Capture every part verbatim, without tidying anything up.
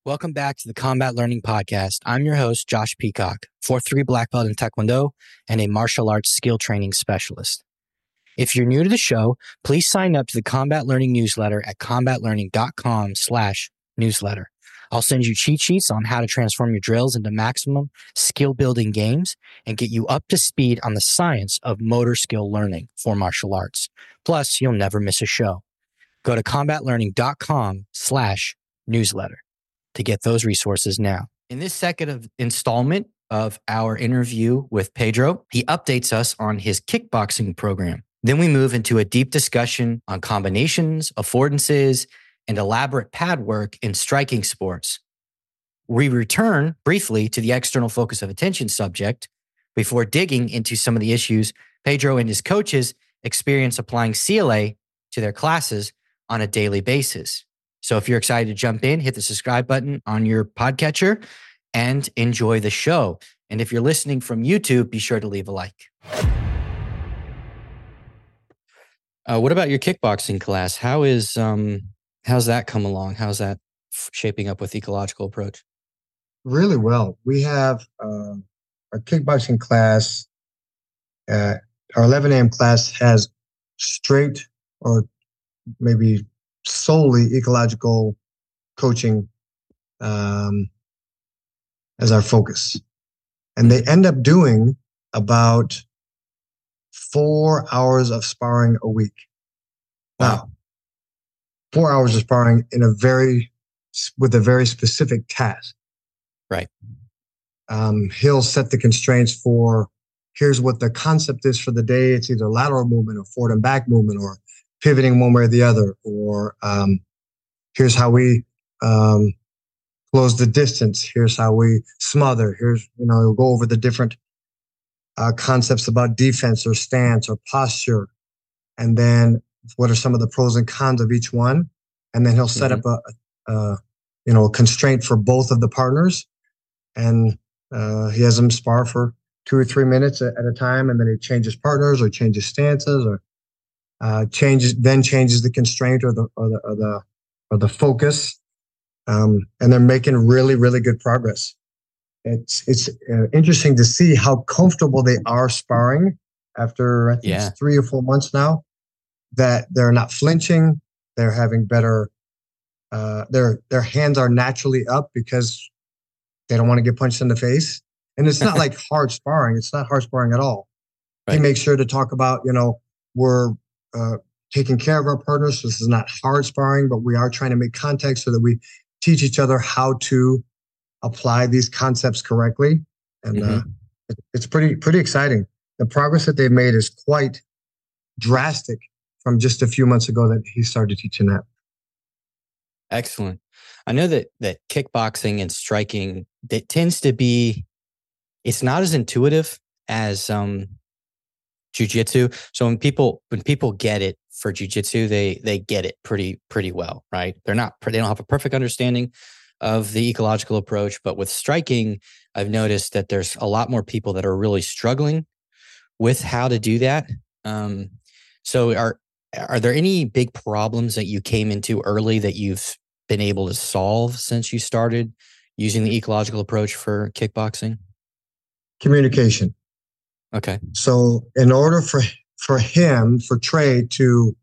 Welcome back to the Combat Learning Podcast. I'm your host, Josh Peacock, fourth degree black belt in Taekwondo and a martial arts skill training specialist. If you're new to the show, please sign up to the Combat Learning newsletter at combatlearning.com slash newsletter. I'll send you cheat sheets on how to transform your drills into maximum skill building games and get you up to speed on the science of motor skill learning for martial arts. Plus, you'll never miss a show. Go to combatlearning.com slash newsletter to get those resources now. In this second of installment of our interview with Pedro, he updates us on his kickboxing program. Then we move into a deep discussion on combinations, affordances, and elaborate pad work in striking sports. We return briefly to the external focus of attention subject before digging into some of the issues Pedro and his coaches experience applying C L A to their classes on a daily basis. So if you're excited to jump in, hit the subscribe button on your podcatcher and enjoy the show. And if you're listening from YouTube, be sure to leave a like. Uh, what about your kickboxing class? How is um how's that come along? How's that f- shaping up with ecological approach? Really well. We have uh, our kickboxing class. Uh, our eleven a.m. class has straight or maybe solely ecological coaching um, as our focus. And they end up doing about four hours of sparring a week. Wow. Now, four hours of sparring in a very, with a very specific task. Right. Um, he'll set the constraints for, here's what the concept is for the day. It's either lateral movement or forward and back movement or pivoting one way or the other, or um, here's how we um, close the distance. Here's how we smother. Here's, you know, we'll go over the different uh, concepts about defense or stance or posture. And then what are some of the pros and cons of each one? And then he'll set mm-hmm. up a, a, you know, a constraint for both of the partners. And uh, he has them spar for two or three minutes at, at a time. And then he changes partners or changes stances or Uh, changes then changes the constraint or the or the or the, or the focus, um, and they're making really really good progress. It's it's uh, interesting to see how comfortable they are sparring after I think yeah. it's three or four months now. That they're not flinching, they're having better. Uh, their their hands are naturally up because they don't want to get punched in the face, and it's not like hard sparring. It's not hard sparring at all. Right. He makes sure to talk about you know we're. Uh, taking care of our partners. So this is not hard sparring, but we are trying to make context so that we teach each other how to apply these concepts correctly. And mm-hmm. uh, it, it's pretty, pretty exciting. The progress that they've made is quite drastic from just a few months ago that he started teaching that. Excellent. I know that, that kickboxing and striking, that tends to be, it's not as intuitive as, um, jiu-jitsu. So when people when people get it for jiu-jitsu, they they get it pretty pretty well, right? They're not they don't have a perfect understanding of the ecological approach, but with striking, I've noticed that there's a lot more people that are really struggling with how to do that. Um, so are are there any big problems that you came into early that you've been able to solve since you started using the ecological approach for kickboxing? Communication. Okay. So in order for for him, for Trey to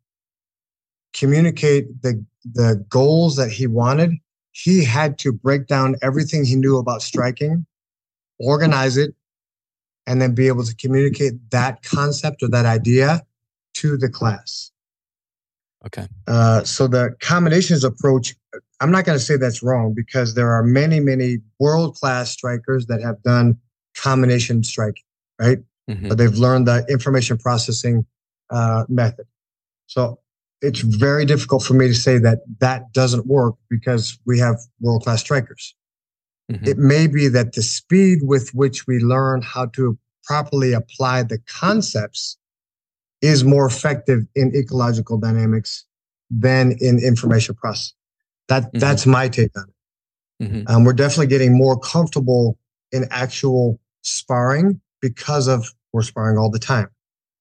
communicate the the goals that he wanted, he had to break down everything he knew about striking, organize it, and then be able to communicate that concept or that idea to the class. Okay. Uh, so the combinations approach, I'm not going to say that's wrong because there are many, many world-class strikers that have done combination striking, right? Mm-hmm. But they've learned the information processing uh, method. So it's very difficult for me to say that that doesn't work because we have world-class strikers. Mm-hmm. It may be that the speed with which we learn how to properly apply the concepts is more effective in ecological dynamics than in information processing. That, mm-hmm. That's my take on it. Mm-hmm. Um, we're definitely getting more comfortable in actual sparring because of we're sparring all the time.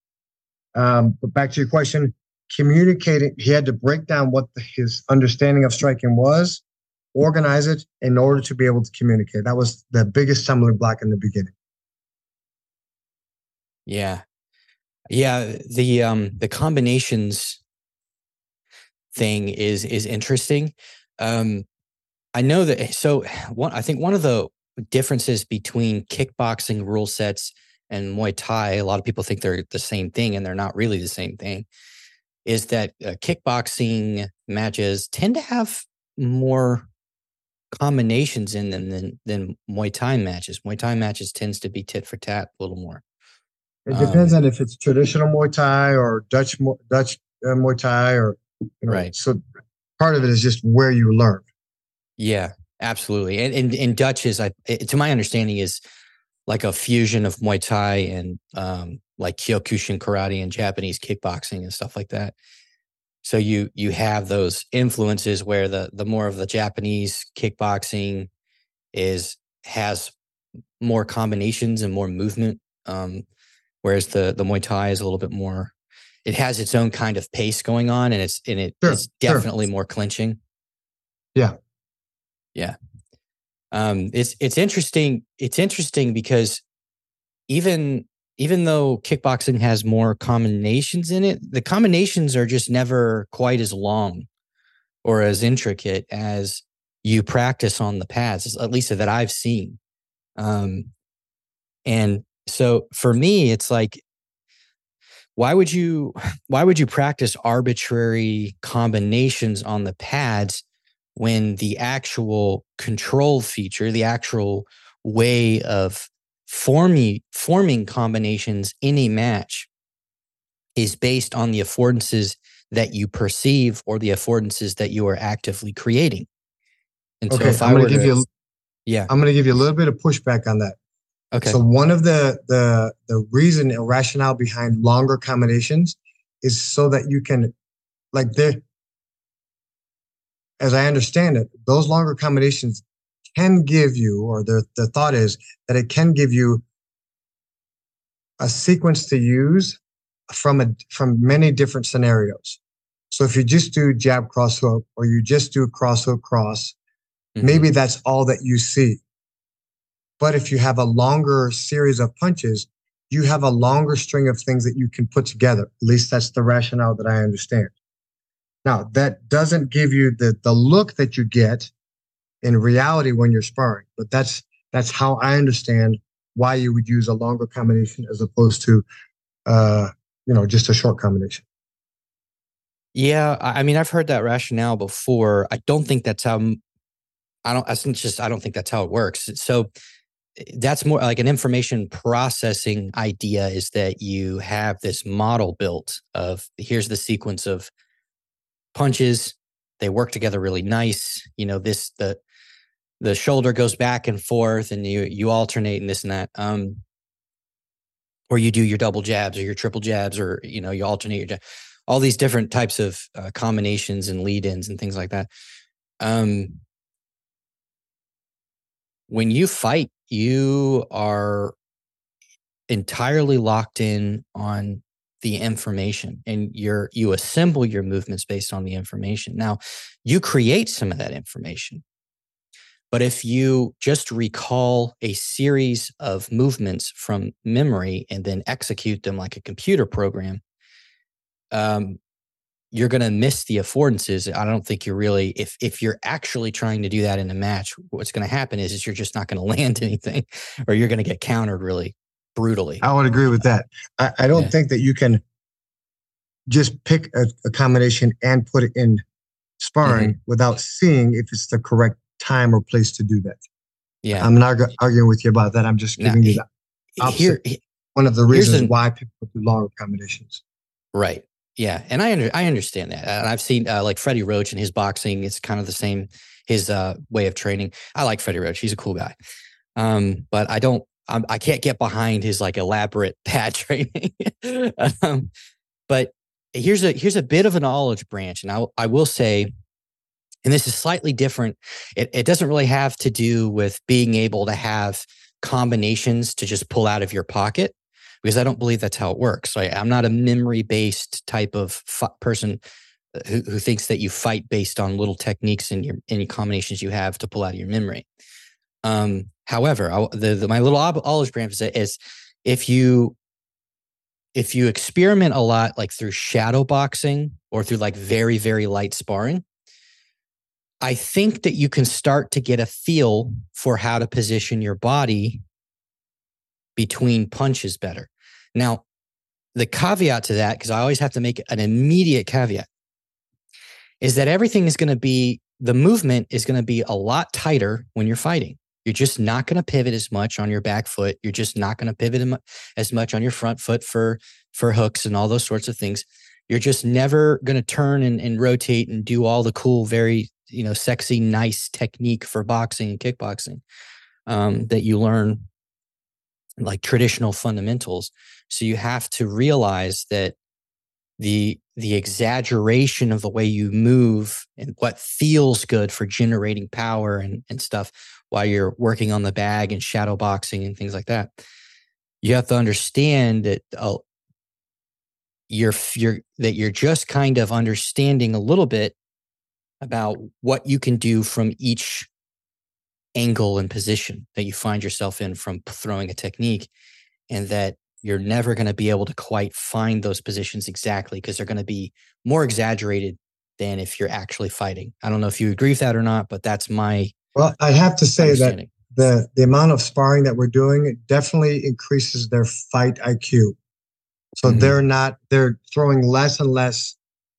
Um, but back to your question, communicating, he had to break down what the, his understanding of striking was, organize it in order to be able to communicate. That was the biggest stumbling block in the beginning. Yeah. Yeah. The, um, the combinations thing is, is interesting. Um, I know that, so one, I think one of the differences between kickboxing rule sets and Muay Thai, a lot of people think they're the same thing and they're not really the same thing, is that uh, kickboxing matches tend to have more combinations in them than, than Muay Thai matches. Muay Thai matches tends to be tit for tat a little more. It depends Um, on if it's traditional Muay Thai or Dutch Dutch uh, Muay Thai, or you know. right. So part of it is just where you learn. Yeah, absolutely. And and, and Dutch is, I, it, to my understanding, is like a fusion of Muay Thai and um, like Kyokushin karate and Japanese kickboxing and stuff like that. So you you have those influences where the the more of the Japanese kickboxing is has more combinations and more movement, um, whereas the the Muay Thai is a little bit more. It has its own kind of pace going on, and it's and it Sure, it's definitely sure. more clinching. Yeah, yeah. Um, it's it's interesting. It's interesting because even even though kickboxing has more combinations in it, the combinations are just never quite as long or as intricate as you practice on the pads, at least that I've seen. Um, and so for me, it's like, why would you why would you practice arbitrary combinations on the pads when the actual control feature, the actual way of forming forming combinations in a match is based on the affordances that you perceive or the affordances that you are actively creating? And so okay. if I'm I going were to give to, you. yeah, I'm going to give you a little bit of pushback on that. okay, So one of the the the reason and rationale behind longer combinations is so that you can, like, the as I understand it, those longer combinations can give you, or the the thought is that it can give you a sequence to use from a from many different scenarios. So if you just do jab cross hook, or you just do cross hook cross, mm-hmm. maybe that's all that you see. But if you have a longer series of punches, you have a longer string of things that you can put together. At least that's the rationale that I understand. Now, that doesn't give you the, the look that you get in reality when you're sparring, but that's that's how I understand why you would use a longer combination as opposed to, uh, you know, just a short combination. Yeah, I mean, I've heard that rationale before. I don't think that's how. I don't. I think just. I don't think that's how it works. So that's more like an information processing idea. Is that you have this model built of, here's the sequence of punches. They work together really nice. You know, this the the shoulder goes back and forth, and you you alternate and this and that. Um, or you do your double jabs or your triple jabs, or you know, you alternate your jab. All these different types of uh, combinations and lead-ins and things like that. Um, when you fight, you are entirely locked in on the information, and you're you assemble your movements based on the information. Now, you create some of that information, but if you just recall a series of movements from memory and then execute them like a computer program, um, you're going to miss the affordances. I don't think you're really, if if you're actually trying to do that in a match, what's going to happen is, is you're just not going to land anything, or you're going to get countered really brutally. I would agree with that. I, I don't yeah. think that you can just pick a, a combination and put it in sparring mm-hmm. without seeing if it's the correct time or place to do that. Yeah, I'm not arguing with you about that. I'm just giving now, you the opposite. Here, one of the reasons an, why people do longer combinations. Right. Yeah, and I under, I understand that, and I've seen uh, like Freddie Roach and his boxing. It's kind of the same, his uh, way of training. I like Freddie Roach; he's a cool guy. Um, but I don't, I'm, I can't get behind his like elaborate pad training. um, but here's a here's a bit of a knowledge branch, and I I will say, and this is slightly different. It it doesn't really have to do with being able to have combinations to just pull out of your pocket, because I don't believe that's how it works. So I, I'm not a memory-based type of f- person who, who thinks that you fight based on little techniques and your any combinations you have to pull out of your memory. Um, however, I, the, the my little olive branch is, is if you if you experiment a lot, like through shadow boxing or through like very very light sparring, I think that you can start to get a feel for how to position your body between punches better. Now, the caveat to that, because I always have to make an immediate caveat, is that everything is going to be, the movement is going to be a lot tighter when you're fighting. You're just not going to pivot as much on your back foot. You're just not going to pivot as much on your front foot for, for hooks and all those sorts of things. You're just never going to turn and, and rotate and do all the cool, very, you know, sexy, nice technique for boxing and kickboxing um, that you learn, like traditional fundamentals. So you have to realize that the the exaggeration of the way you move and what feels good for generating power and, and stuff while you're working on the bag and shadow boxing and things like that, you have to understand that uh, you're you're that you're just kind of understanding a little bit about what you can do from each angle and position that you find yourself in from throwing a technique, and that you're never going to be able to quite find those positions exactly because they're going to be more exaggerated than if you're actually fighting. I don't know if you agree with that or not, but that's my Well, I have to say that the, the amount of sparring that we're doing, it definitely increases their fight I Q. So mm-hmm. they're not, they're throwing less and less,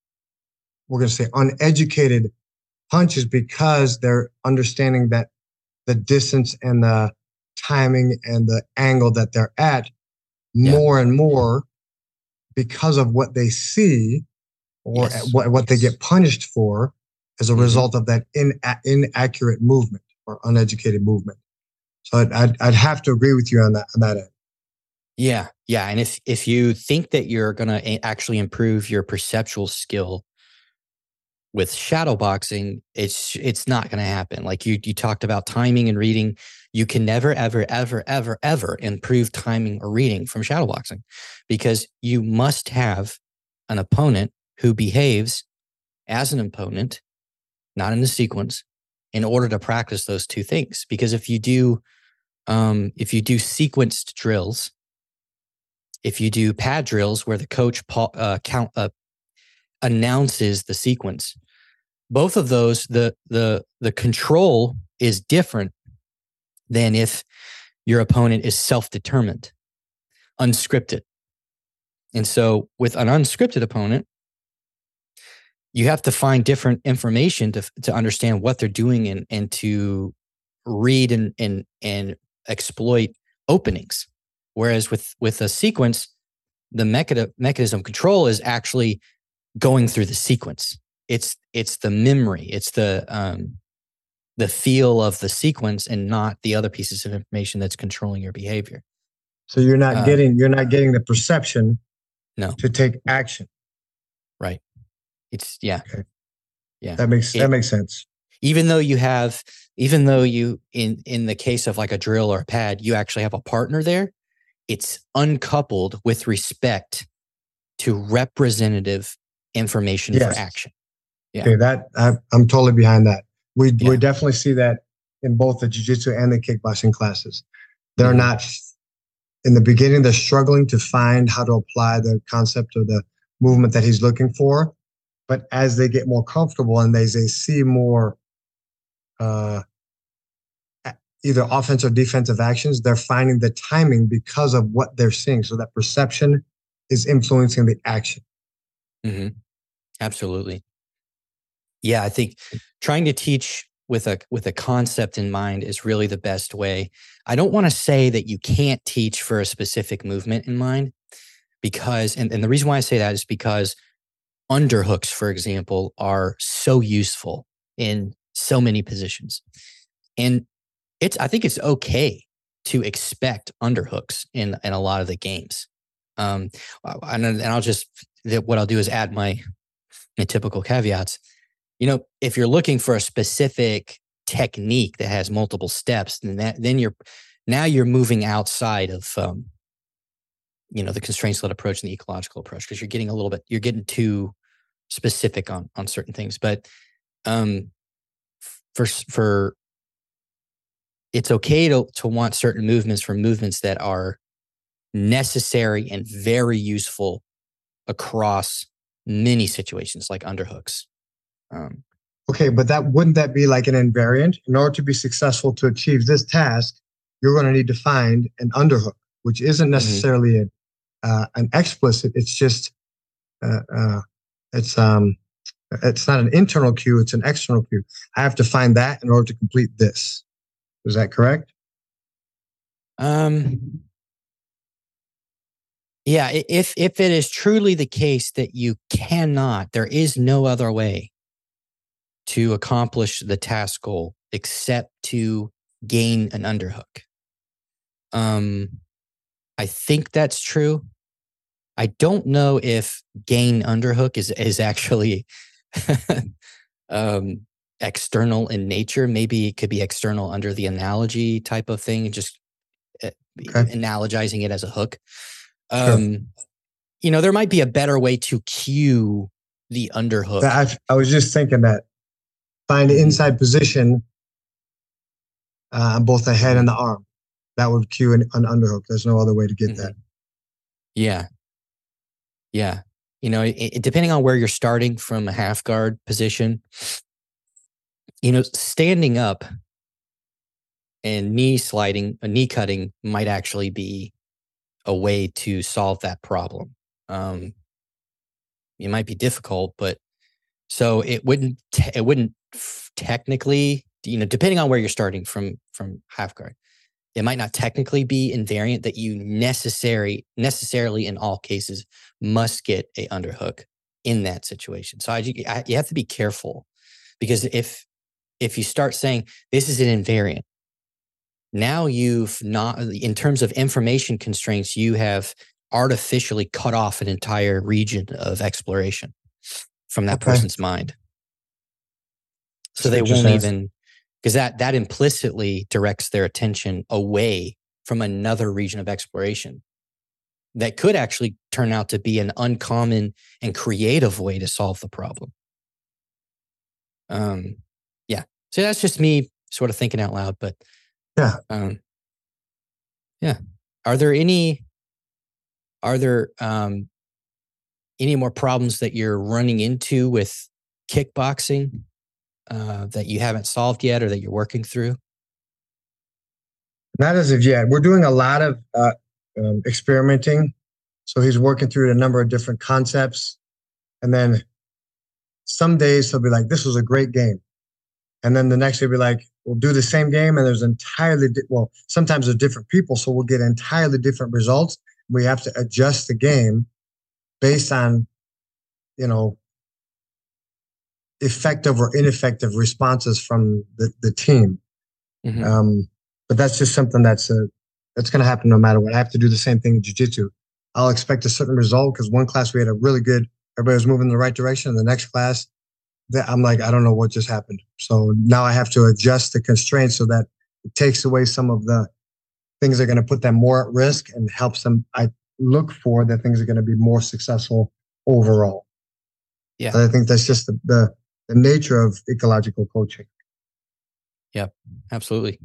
we're going to say uneducated punches because they're understanding that the distance and the timing and the angle that they're at yeah. more and more because of what they see or yes. what, what yes. they get punished for as a mm-hmm. result of that in, inaccurate movement or uneducated movement. So I'd, I'd, I'd have to agree with you on that, on that end. Yeah. Yeah. And if, if you think that you're going to actually improve your perceptual skill with shadow boxing, it's it's not going to happen. Like you you talked about timing and reading. You can never, ever, ever, ever, ever improve timing or reading from shadow boxing because you must have an opponent who behaves as an opponent, not in the sequence, in order to practice those two things. Because if you do, um, if you do sequenced drills, if you do pad drills where the coach uh, count uh, announces the sequence, both of those, the the the control is different than if your opponent is self-determined, unscripted. And so with an unscripted opponent, you have to find different information to to understand what they're doing and and to read and and and exploit openings. Whereas with with a sequence, the mecha- mechanism of control is actually going through the sequence. It's it's the memory, it's the um, the feel of the sequence, and not the other pieces of information that's controlling your behavior. So you're not uh, getting you're not getting the perception, no, to take action. Right. It's yeah, okay. yeah. That makes it, that makes sense. Even though you have, even though you in in the case of like a drill or a pad, you actually have a partner there. It's uncoupled with respect to representative information yes. for action. Yeah. Okay, that I, I'm totally behind that. We yeah. we definitely see that in both the jiu-jitsu and the kickboxing classes. They're mm-hmm. not in the beginning. They're struggling to find how to apply the concept of the movement that he's looking for. But as they get more comfortable and as they see more uh, either offensive or defensive actions, they're finding the timing because of what they're seeing. So that perception is influencing the action. Mm-hmm. Absolutely. Yeah, I think trying to teach with a with a concept in mind is really the best way. I don't want to say that you can't teach for a specific movement in mind, because, and, and the reason why I say that is because underhooks, for example, are so useful in so many positions. And it's I think it's okay to expect underhooks in, in a lot of the games. Um, and, and I'll just, what I'll do is add my, my typical caveats. You know, if you're looking for a specific technique that has multiple steps, then that, then you're, now you're moving outside of, um, you know, the constraints-led approach and the ecological approach, because you're getting a little bit, you're getting too, specific on on certain things, but um, for for it's okay to to want certain movements for movements that are necessary and very useful across many situations, like underhooks. Um, okay, but that wouldn't that be like an invariant? In order to be successful to achieve this task, you're going to need to find an underhook, which isn't necessarily mm-hmm. a, uh, an explicit. It's just uh, uh, it's um it's not an internal cue; it's an external cue. I have to find that in order to complete this. Is that correct? Um. Yeah, if if it is truly the case that you cannot, there is no other way to accomplish the task goal except to gain an underhook. Um, I think that's true. I don't know if gain underhook is is actually um, external in nature. Maybe it could be external under the analogy type of thing, just uh, okay. analogizing it as a hook. Um, sure. You know, there might be a better way to cue the underhook. I, I was just thinking that find the inside position uh, on both the head and the arm. That would cue an, an underhook. There's no other way to get mm-hmm. that. Yeah. Yeah. You know, it, it, depending on where you're starting from a half guard position, you know, standing up and knee sliding, a knee cutting might actually be a way to solve that problem. Um, it might be difficult, but so it wouldn't, te- it wouldn't f- technically, you know, depending on where you're starting from, from half guard, it might not technically be invariant that you necessary, necessarily in all cases must get a underhook in that situation. So I, I, you have to be careful, because if, if you start saying this is an invariant, now you've not, in terms of information constraints, you have artificially cut off an entire region of exploration from that okay. person's mind. So That's they won't even, because that, that implicitly directs their attention away from another region of exploration that could actually turn out to be an uncommon and creative way to solve the problem. Um, yeah. So that's just me sort of thinking out loud, but yeah. Um, yeah. Are there any, are there um, any more problems that you're running into with kickboxing uh, that you haven't solved yet or that you're working through? Not as of yet. We're doing a lot of uh, um, experimenting. So he's working through a number of different concepts. And then some days he'll be like, this was a great game. And then the next day he'll be like, we'll do the same game and there's entirely, di- well, sometimes there's different people. So we'll get entirely different results. We have to adjust the game based on, you know, effective or ineffective responses from the, the team. Mm-hmm. Um, but that's just something that's a, that's going to happen no matter what. I have to do the same thing in jiu-jitsu. I'll expect a certain result because one class we had a really good, everybody was moving in the right direction. And the next class, I'm like, I don't know what just happened. So now I have to adjust the constraints so that it takes away some of the things that are going to put them more at risk and helps them. I look for that things are going to be more successful overall. Yeah. But I think that's just the, the, the nature of ecological coaching. Yep, absolutely.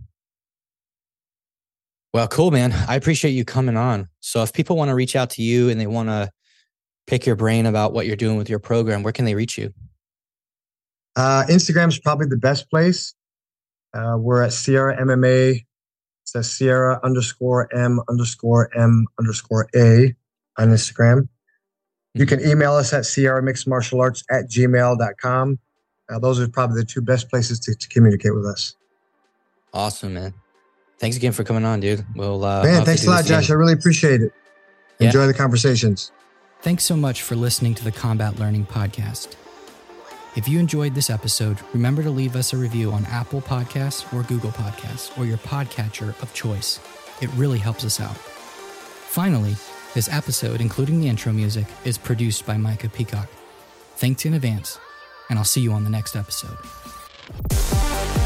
Well, cool, man. I appreciate you coming on. So if people want to reach out to you and they want to pick your brain about what you're doing with your program, where can they reach you? Uh, Instagram is probably the best place. Uh, we're at Sierra M M A. It says Sierra underscore M underscore M underscore A on Instagram. Mm-hmm. You can email us at Sierra Mixed Martial Arts at gmail dot com. Uh, those are probably the two best places to, to communicate with us. Awesome, man. Thanks again for coming on, dude. We'll, uh, man, thanks a lot, Josh. I really appreciate it. Yeah. Enjoy the conversations. Thanks so much for listening to the Combat Learning Podcast. If you enjoyed this episode, remember to leave us a review on Apple Podcasts or Google Podcasts or your podcatcher of choice. It really helps us out. Finally, this episode, including the intro music, is produced by Micah Peacock. Thanks in advance, and I'll see you on the next episode.